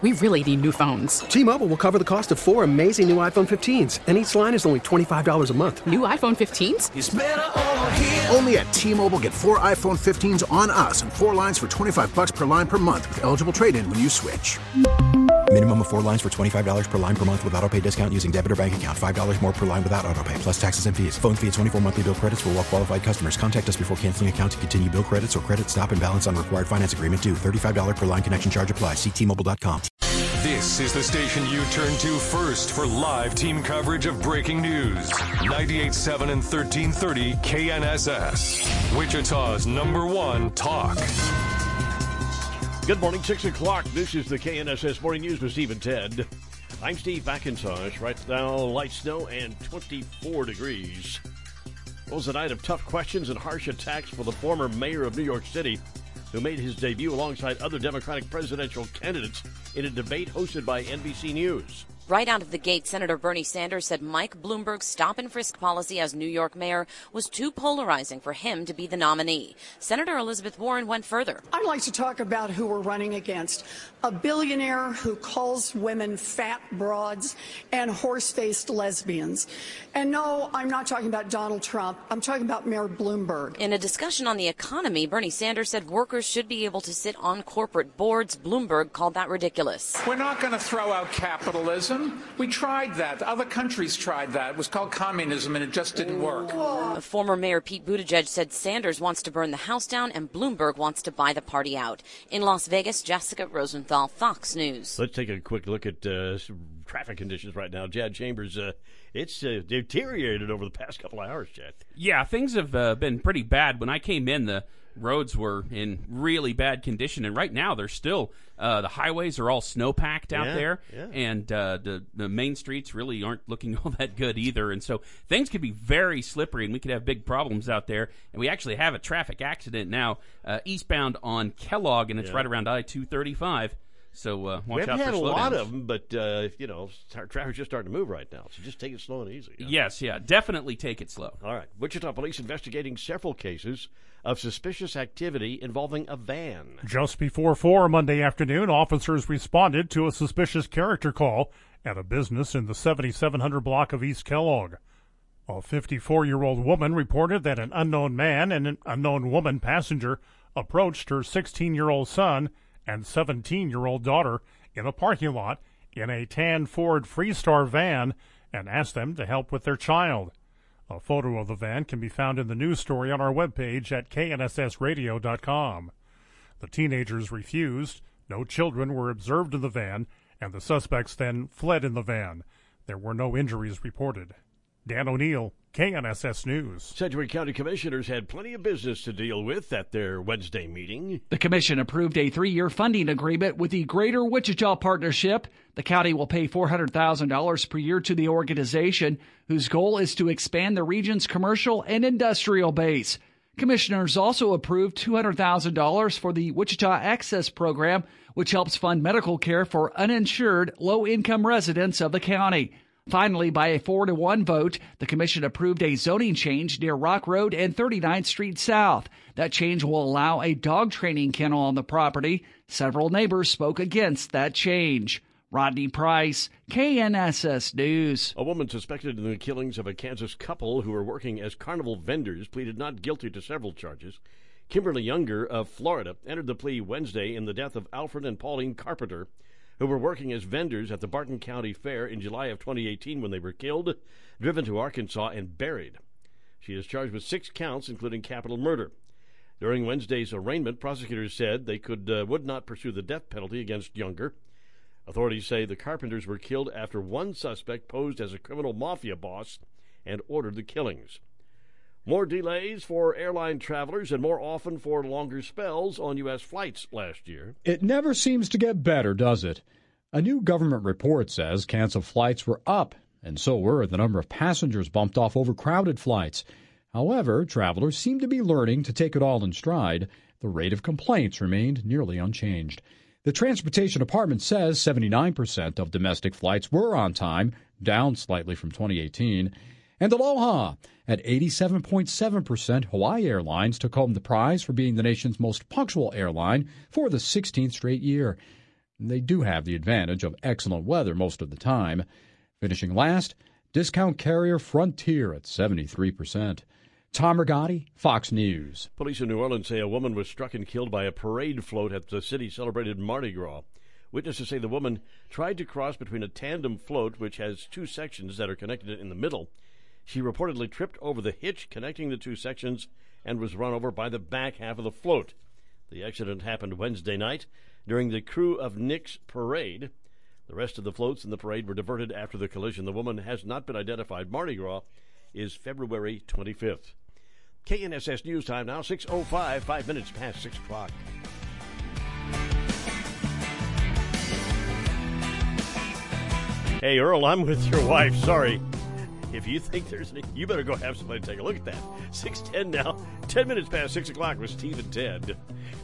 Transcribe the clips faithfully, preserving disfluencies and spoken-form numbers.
We really need new phones. T-Mobile will cover the cost of four amazing new iPhone fifteens, and each line is only twenty-five dollars a month. New iPhone fifteens? It's better over here. Only at T-Mobile, get four iPhone fifteens on us and four lines for twenty-five dollars per line per month with eligible trade-in when you switch. Minimum of four lines for twenty-five dollars per line per month with autopay discount using debit or bank account. five dollars more per line without autopay, plus taxes and fees. Phone fee at twenty-four monthly bill credits for well-qualified customers. Contact us before canceling account to continue bill credits or credit stop and balance on required finance agreement due. thirty-five dollars per line connection charge applies. See T Mobile dot com. This is the station you turn to first for live team coverage of breaking news. ninety-eight point seven and thirteen thirty K N S S. Wichita's number one talk. Good morning, six o'clock. This is the K N S S Morning News with Steve and Ted. I'm Steve McIntosh. Right now, light snow and twenty-four degrees. It was a night of tough questions and harsh attacks for the former mayor of New York City, who made his debut alongside other Democratic presidential candidates in a debate hosted by N B C News. Right out of the gate, Senator Bernie Sanders said Mike Bloomberg's stop-and-frisk policy as New York mayor was too polarizing for him to be the nominee. Senator Elizabeth Warren went further. I'd like to talk about who we're running against. A billionaire who calls women fat broads and horse-faced lesbians. And no, I'm not talking about Donald Trump. I'm talking about Mayor Bloomberg. In a discussion on the economy, Bernie Sanders said workers should be able to sit on corporate boards. Bloomberg called that ridiculous. We're not going to throw out capitalism. We tried that. Other countries tried that. It was called communism, and it just didn't work. Former Mayor Pete Buttigieg said Sanders wants to burn the house down and Bloomberg wants to buy the party out. In Las Vegas, Jessica Rosenthal, Fox News. Let's take a quick look at uh, traffic conditions right now. Chad Chambers, uh, it's uh, deteriorated over the past couple of hours, Chad. Yeah, things have uh, been pretty bad. When I came in, the roads were in really bad condition, and right now they're still uh, the highways are all snow-packed out yeah, there, yeah. and uh, the, the main streets really aren't looking all that good either, and so things could be very slippery, and we could have big problems out there, and we actually have a traffic accident now uh, eastbound on Kellogg, and it's yeah. right around I two thirty-five. So uh, watch out for slowdowns. We haven't had a lot of them, but, uh, you know, traffic's just starting to move right now. So just take it slow and easy. Huh? Yes, yeah, definitely take it slow. All right. Wichita police investigating several cases of suspicious activity involving a van. Just before four Monday afternoon, officers responded to a suspicious character call at a business in the seventy-seven hundred block of East Kellogg. A fifty-four-year-old woman reported that an unknown man and an unknown woman passenger approached her sixteen-year-old son and seventeen-year-old daughter in a parking lot in a tan Ford Freestar van and asked them to help with their child. A photo of the van can be found in the news story on our webpage at K N S S radio dot com. The teenagers refused, no children were observed in the van, and the suspects then fled in the van. There were no injuries reported. Dan O'Neill, K N S S News. Sedgwick County Commissioners had plenty of business to deal with at their Wednesday meeting. The commission approved a three-year funding agreement with the Greater Wichita Partnership. The county will pay four hundred thousand dollars per year to the organization, whose goal is to expand the region's commercial and industrial base. Commissioners also approved two hundred thousand dollars for the Wichita Access Program, which helps fund medical care for uninsured, low-income residents of the county. Finally, by a four to one vote, the commission approved a zoning change near Rock Road and thirty-ninth Street South. That change will allow a dog training kennel on the property. Several neighbors spoke against that change. Rodney Price, K N S S News. A woman suspected in the killings of a Kansas couple who were working as carnival vendors pleaded not guilty to several charges. Kimberly Younger of Florida entered the plea Wednesday in the death of Alfred and Pauline Carpenter, who were working as vendors at the Barton County Fair in July of twenty eighteen when they were killed, driven to Arkansas, and buried. She is charged with six counts, including capital murder. During Wednesday's arraignment, prosecutors said they could uh, would not pursue the death penalty against Younger. Authorities say the Carpenters were killed after one suspect posed as a criminal mafia boss and ordered the killings. More delays for airline travelers and more often for longer spells on U S flights last year. It never seems to get better, does it? A new government report says canceled flights were up, and so were the number of passengers bumped off overcrowded flights. However, travelers seem to be learning to take it all in stride. The rate of complaints remained nearly unchanged. The Transportation Department says seventy-nine percent of domestic flights were on time, down slightly from twenty eighteen. And Aloha, at eighty-seven point seven percent, Hawaii Airlines took home the prize for being the nation's most punctual airline for the sixteenth straight year. They do have the advantage of excellent weather most of the time. Finishing last, discount carrier Frontier at seventy-three percent. Tom Rigotti, Fox News. Police in New Orleans say a woman was struck and killed by a parade float at the city celebrated Mardi Gras. Witnesses say the woman tried to cross between a tandem float, which has two sections that are connected in the middle. She reportedly tripped over the hitch connecting the two sections and was run over by the back half of the float. The accident happened Wednesday night during the Crew of Nick's parade. The rest of the floats in the parade were diverted after the collision. The woman has not been identified. Mardi Gras is February twenty-fifth. K N S S News Time now, six oh five, five minutes past six o'clock. Hey, Earl, I'm with your wife. Sorry. If you think there's any, you better go have somebody take a look at that. six ten now, ten minutes past six o'clock with Steve and Ted.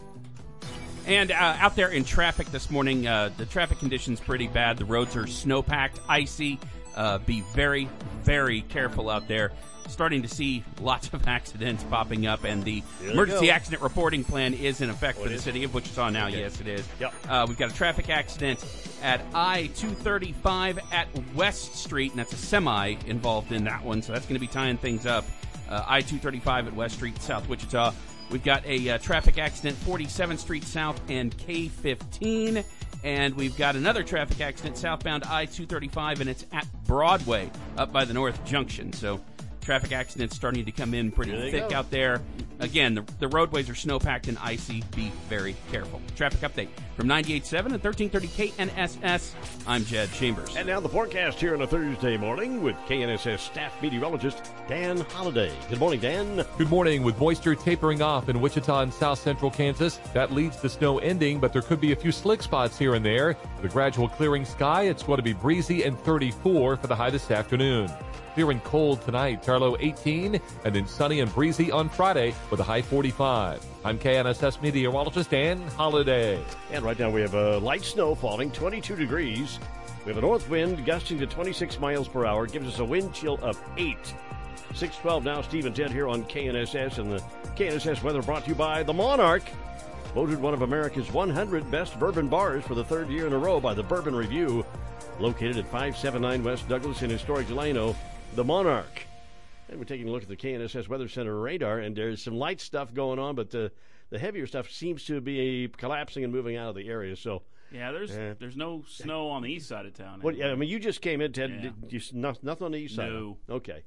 And uh, out there in traffic this morning, uh, the traffic conditions pretty bad. The roads are snow-packed, icy. Uh, be very, very careful out there. Starting to see lots of accidents popping up, and the emergency accident reporting plan is in effect oh, for the is? city of Wichita now. Okay. Yes, it is. Yep. Uh, we've got a traffic accident at I two thirty-five at West Street, and that's a semi involved in that one, so that's going to be tying things up. Uh, I two thirty-five at West Street, South Wichita. We've got a uh, traffic accident, forty-seventh Street South and K fifteen. And we've got another traffic accident southbound I two thirty-five, and it's at Broadway up by the North Junction. So traffic accidents starting to come in pretty thick go. out there. Again, the, the roadways are snow-packed and icy. Be very careful. Traffic update from ninety-eight point seven and thirteen thirty K N S S. I'm Jed Chambers. And now the forecast here on a Thursday morning with K N S S staff meteorologist Dan Holliday. Good morning, Dan. Good morning. With moisture tapering off in Wichita and south central Kansas, that leads to snow ending, but there could be a few slick spots here and there. With a gradual clearing sky, it's going to be breezy and thirty-four for the high this afternoon. Clear and cold tonight, Tarlow eighteen, and then sunny and breezy on Friday with a high forty-five. I'm K N S S meteorologist Dan Holliday. And right now we have a light snow falling, twenty-two degrees. We have a north wind gusting to twenty-six miles per hour, gives us a wind chill of eight. six twelve now, Steve and Ted here on K N S S, and the K N S S weather brought to you by the Monarch. Voted one of America's one hundred best bourbon bars for the third year in a row by the Bourbon Review. Located at five seventy-nine West Douglas in historic Delano, the Monarch. And we're taking a look at the K N S S Weather Center radar, and there's some light stuff going on, but the, the heavier stuff seems to be collapsing and moving out of the area. So yeah, there's uh, there's no snow on the east side of town. What? Yeah, I mean, you just came in, Ted. Yeah. Did you, no, nothing on the east side? No. Okay.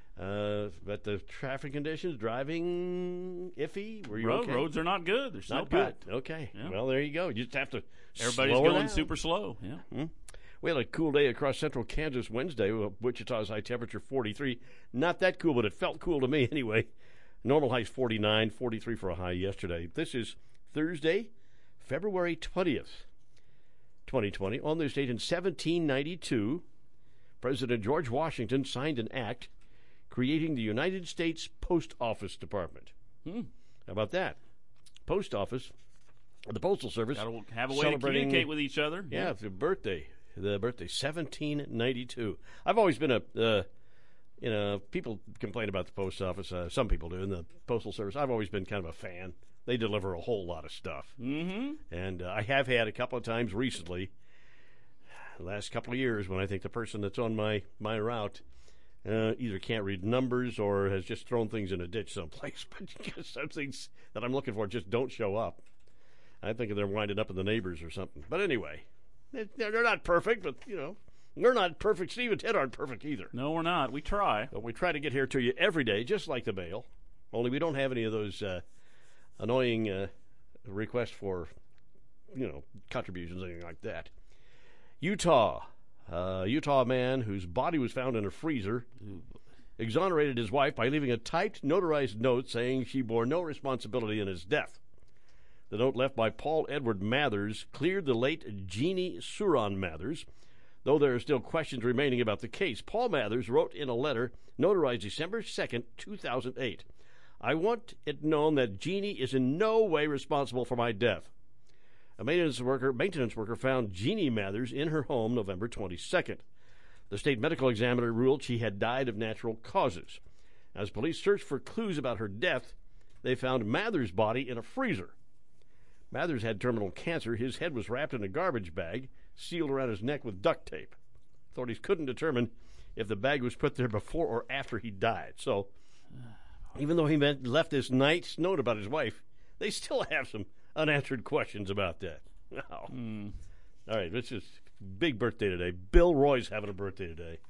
Uh, but the traffic conditions, driving iffy? Were you Road, okay? Roads are not good. They're not good. Okay. Yeah. Well, there you go. You just have to Everybody's slow going down. super slow. Yeah. Hmm? We had a cool day across central Kansas Wednesday. Wichita's high temperature forty-three. Not that cool, but it felt cool to me anyway. Normal high's forty-nine, forty-three for a high yesterday. This is Thursday, February twentieth, twenty twenty. On this date in seventeen ninety-two, President George Washington signed an act creating the United States Post Office Department. Hmm. How about that? Post Office, the Postal Service. Got to have a way to communicate with each other. Yeah, yeah. It's a birthday. The birthday, seventeen ninety-two. I've always been a, uh, you know, people complain about the post office. Uh, some people do in the Postal Service. I've always been kind of a fan. They deliver a whole lot of stuff. Mm-hmm. And uh, I have had a couple of times recently, the last couple of years, when I think the person that's on my, my route uh, either can't read numbers or has just thrown things in a ditch someplace. But some things that I'm looking for just don't show up. I think they're winding up in the neighbors or something. But anyway, they're not perfect, but, you know, they're not perfect. Steve and Ted aren't perfect either. No, we're not. We try. But we try to get here to you every day, just like the mail. Only we don't have any of those uh, annoying uh, requests for, you know, contributions, anything like that. Utah. Uh, Utah man whose body was found in a freezer exonerated his wife by leaving a typed, notarized note saying she bore no responsibility in his death. The note left by Paul Edward Mathers cleared the late Jeannie Suron Mathers, though there are still questions remaining about the case. Paul Mathers wrote in a letter notarized December second, two thousand eight, "I want it known that Jeannie is in no way responsible for my death." A maintenance worker, maintenance worker found Jeannie Mathers in her home November twenty-second. The state medical examiner ruled she had died of natural causes. As police searched for clues about her death, they found Mathers' body in a freezer. Mathers had terminal cancer. His head was wrapped in a garbage bag, sealed around his neck with duct tape. Authorities couldn't determine if the bag was put there before or after he died. So, even though he meant, left this nice note about his wife, they still have some unanswered questions about that. Oh. Mm. All right, this is big birthday today. Bill Roy's having a birthday today.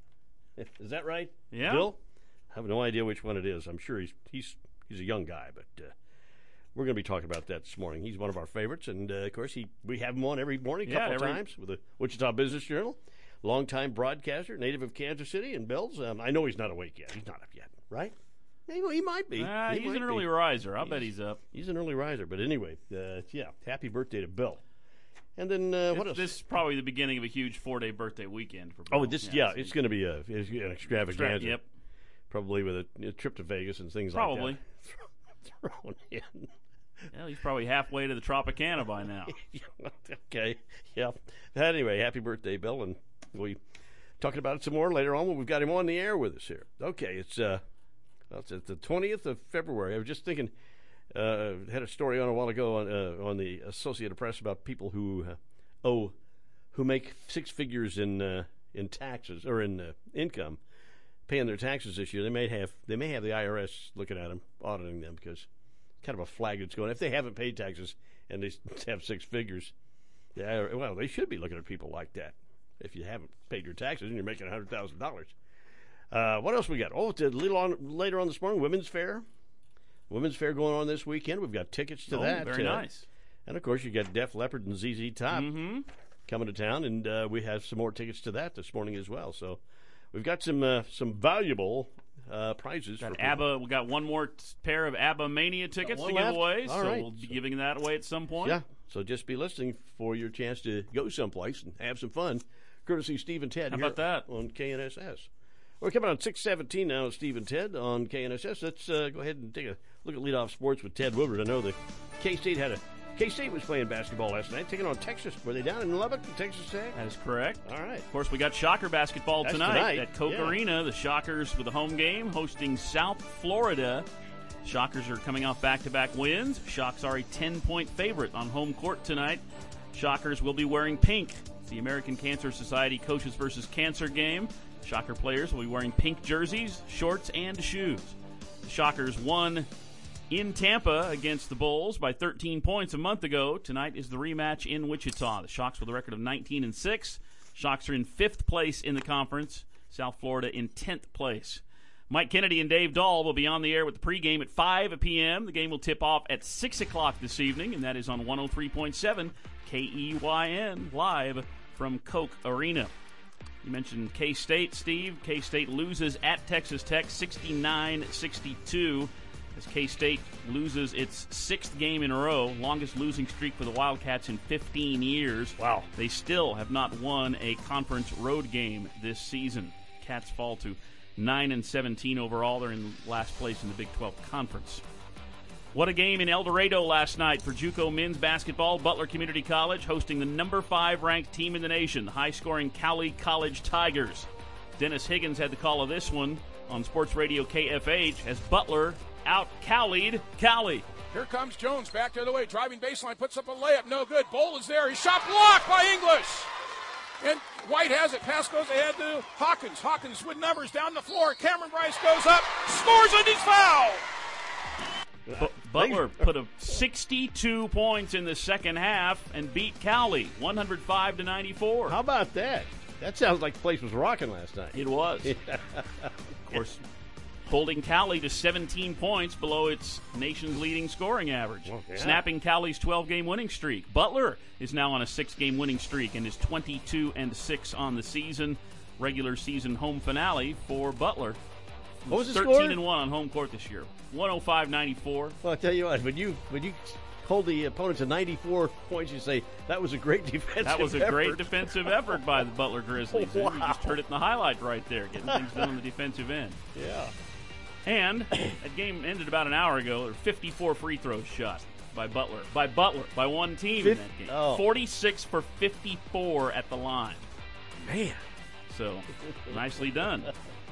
Is that right? Yeah. Bill? I have no idea which one it is. I'm sure he's he's he's a young guy, but uh, we're going to be talking about that this morning. He's one of our favorites, and uh, of course, he we have him on every morning, a yeah, couple every... of times with the Wichita Business Journal. Longtime broadcaster, native of Kansas City, and Bills. Um, I know he's not awake yet. He's not up yet, right? Maybe he might be. Uh, he he's might an early be. riser. I'll he's, bet he's up. He's an early riser, but anyway, uh, yeah. Happy birthday to Bill. And then uh, what else? This is probably the beginning of a huge four-day birthday weekend for Bill. Oh, this yeah, yeah, it's going to be a it's an extravaganza. Yep. Probably with a, a trip to Vegas and things probably. like that. Thrown in. Yeah, he's probably halfway to the Tropicana by now. Okay, yeah. Anyway, happy birthday, Bill, and we talking about it some more later on when we've got him on the air with us here. Okay, it's uh, well, it's the twentieth of February. I was just thinking, uh, had a story on a while ago on uh, on the Associated Press about people who uh, owe, who make six figures in uh, in taxes or in uh, income, paying their taxes this year. They may have they may have the I R S looking at them, auditing them because. Kind of a flag that's going. If they haven't paid taxes and they have six figures, yeah, well, they should be looking at people like that. If you haven't paid your taxes and you're making a hundred thousand dollars, uh, what else we got? Oh, it's a little on later on this morning. Women's Fair, Women's Fair going on this weekend. We've got tickets to oh, that. Very uh, nice. And of course, you got Def Leppard and Z Z Top mm-hmm. coming to town, and uh, we have some more tickets to that this morning as well. So we've got some uh, some valuable. Uh, prizes got for ABBA. We got one more t- pair of ABBA Mania tickets to give left. away, All so right. we'll be so, giving that away at some point. Yeah, so just be listening for your chance to go someplace and have some fun. Courtesy Steve and Ted. How here about that on K N S S? We're coming on six seventeen now with Steve and Ted on K N S S. Let's uh, go ahead and take a look at leadoff sports with Ted Woodward. I know that K-State had a K-State was playing basketball last night, taking on Texas. Were they down in Lubbock, Texas Tech? That is correct. All right. Of course, we got Shocker basketball That's tonight, tonight. at Coke Yeah. Arena. The Shockers with a home game hosting South Florida. Shockers are coming off back-to-back wins. Shocks are a ten-point favorite on home court tonight. Shockers will be wearing pink. It's the American Cancer Society Coaches versus Cancer game. Shocker players will be wearing pink jerseys, shorts, and shoes. The Shockers won in Tampa against the Bulls by thirteen points a month ago. Tonight is the rematch in Wichita. The Shocks with a record of nineteen and six. Shocks are in fifth place in the conference. South Florida in tenth place. Mike Kennedy and Dave Dahl will be on the air with the pregame at five p.m. The game will tip off at six o'clock this evening, and that is on one oh three point seven K E Y N, live from Coke Arena. You mentioned K-State, Steve. K-State loses at Texas Tech sixty-nine sixty-two. As K-State loses its sixth game in a row, longest losing streak for the Wildcats in fifteen years. Wow. They still have not won a conference road game this season. Cats fall to nine and seventeen overall. They're in last place in the Big twelve Conference. What a game in El Dorado last night for JUCO men's basketball. Butler Community College hosting the number five ranked team in the nation, the high-scoring Cowley College Tigers. Dennis Higgins had the call of this one on Sports Radio K F H as Butler out-Cowleyed Cowley. Here comes Jones back the other way, driving baseline, puts up a layup, no good. Bowl is there, his shot blocked by English. And White has it, pass goes ahead to Hawkins. Hawkins with numbers down the floor, Cameron Bryce goes up, scores and he's fouled. B- Butler put up sixty-two points in the second half and beat Cowley one oh five to ninety-four. How about that? That sounds like the place was rocking last night. It was. Of course, holding Cowley to seventeen points below its nation's leading scoring average, well, yeah. snapping Cowley's twelve-game winning streak. Butler is now on a six-game winning streak and is twenty-two and six on the season. Regular season home finale for Butler. What was the thirteen score? and one on home court this year. one oh five ninety-four. Well, I tell you what, when you when you hold the opponent to ninety-four points, you say that was a great defensive That was a effort. great defensive effort by the Butler Grizzlies. Wow. You just heard it in the highlight right there, getting things done on the defensive end. Yeah. And that game ended about an hour ago. There were fifty-four free throws shot by Butler. By Butler. By one team Fif- in that game. oh. forty-six for fifty-four at the line. Man. So, nicely done.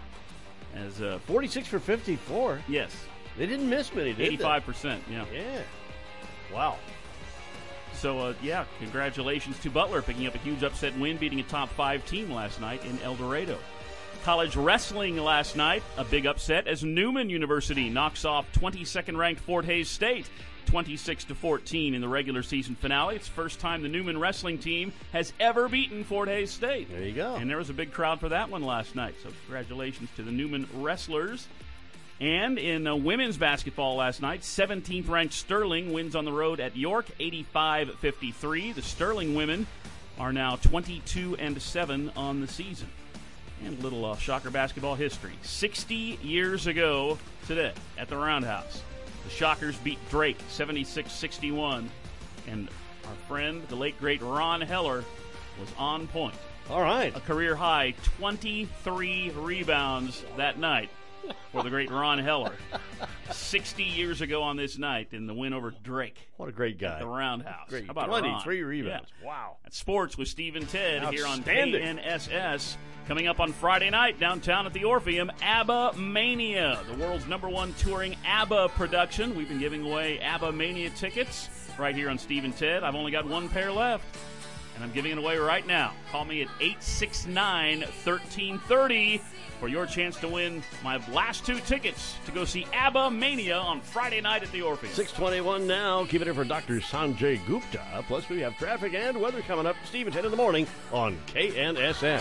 As uh, forty-six for fifty-four. Yes. They didn't miss many, did eighty-five percent, they? yeah. Yeah. Wow. So, uh, yeah, congratulations to Butler picking up a huge upset win, beating a top five team last night in El Dorado. College wrestling last night, a big upset as Newman University knocks off twenty-second ranked Fort Hays State twenty-six to fourteen in the regular season finale. It's the first time the Newman wrestling team has ever beaten Fort Hays State. There you go. And there was a big crowd for that one last night. So congratulations to the Newman wrestlers. And in uh, women's basketball last night, seventeenth ranked Sterling wins on the road at York, eighty-five fifty-three. The Sterling women are now twenty-two and seven on the season. And a little uh, Shocker basketball history. sixty years ago today at the Roundhouse, the Shockers beat Drake seventy-six sixty-one. And our friend, the late great Ron Heller, was on point. All right. A career high twenty-three rebounds that night for the great Ron Heller. sixty years ago on this night in the win over Drake. What a great guy. At the Roundhouse. Great. How about twenty-three Ron? rebounds. Yeah. Wow. At Sports with Steve and Ted here on K Outstanding. N S S. Coming up on Friday night downtown at the Orpheum, ABBA Mania, the world's number one touring ABBA production. We've been giving away ABBA Mania tickets right here on Steve and Ted. I've only got one pair left, and I'm giving it away right now. Call me at eight six nine, one three three zero for your chance to win my last two tickets to go see ABBA Mania on Friday night at the Orpheum. six twenty-one now. Keep it in for Doctor Sanjay Gupta. Plus, we have traffic and weather coming up. Steve and Ted in the morning on K N S S.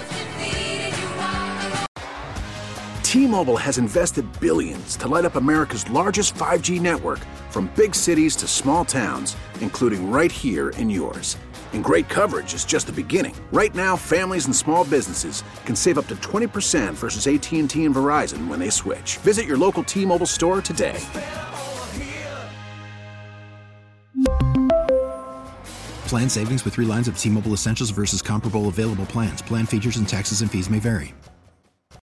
T-Mobile has invested billions to light up America's largest five G network, from big cities to small towns, including right here in yours. And great coverage is just the beginning. Right now, families and small businesses can save up to twenty percent versus A T and T and Verizon when they switch. Visit your local T-Mobile store today. Plan savings with three lines of T-Mobile Essentials versus comparable available plans. Plan features and taxes and fees may vary.